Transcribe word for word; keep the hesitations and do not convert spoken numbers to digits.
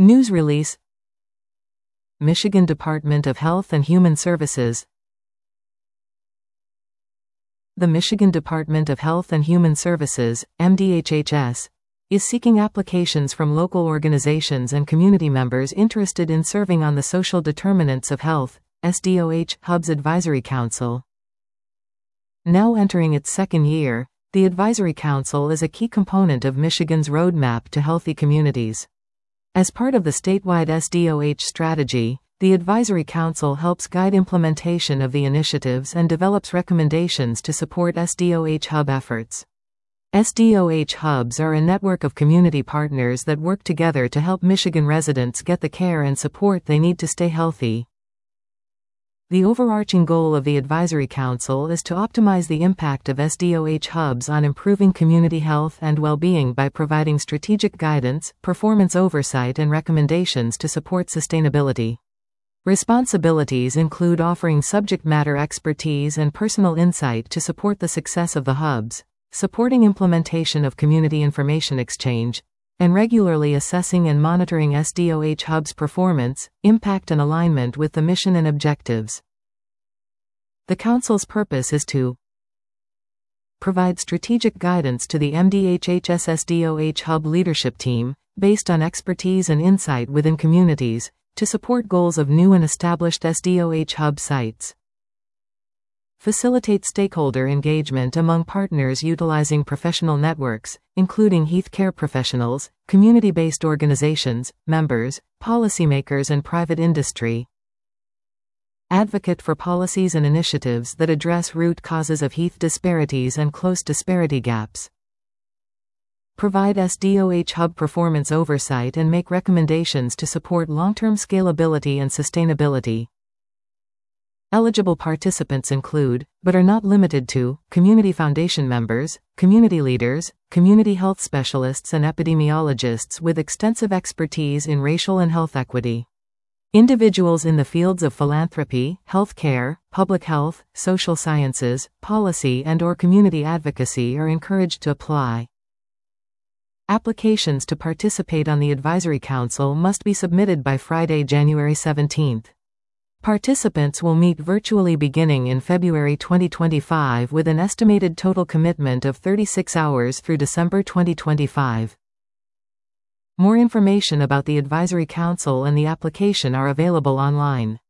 News release. Michigan Department of Health and Human Services. The Michigan Department of Health and Human Services, M D H H S, is seeking applications from local organizations and community members interested in serving on the Social Determinants of Health, S D O H, Hub's Advisory Council. Now entering its second year, the Advisory Council is a key component of Michigan's roadmap to healthy communities. As part of the statewide S D O H strategy, the Advisory Council helps guide implementation of the initiatives and develops recommendations to support S D O H Hub efforts. S D O H Hubs are a network of community partners that work together to help Michigan residents get the care and support they need to stay healthy. The overarching goal of the Advisory Council is to optimize the impact of S D O H Hubs on improving community health and well-being by providing strategic guidance, performance oversight, and recommendations to support sustainability. Responsibilities include offering subject matter expertise and personal insight to support the success of the hubs, supporting implementation of community information exchange, and regularly assessing and monitoring S D O H Hub's performance, impact, and alignment with the mission and objectives. The Council's purpose is to provide strategic guidance to the M D H H S S D O H Hub leadership team, based on expertise and insight within communities, to support goals of new and established S D O H Hub sites. Facilitate stakeholder engagement among partners utilizing professional networks, including health care professionals, community-based organizations, members, policymakers, and private industry. Advocate for policies and initiatives that address root causes of health disparities and close disparity gaps. Provide S D O H Hub performance oversight and make recommendations to support long-term scalability and sustainability. Eligible participants include, but are not limited to, community foundation members, community leaders, community health specialists, and epidemiologists with extensive expertise in racial and health equity. Individuals in the fields of philanthropy, healthcare, public health, social sciences, policy, and/or community advocacy are encouraged to apply. Applications to participate on the Advisory Council must be submitted by Friday, January seventeenth. Participants will meet virtually beginning in February twenty twenty-five with an estimated total commitment of thirty-six hours through December twenty twenty-five. More information about the Advisory Council and the application are available online.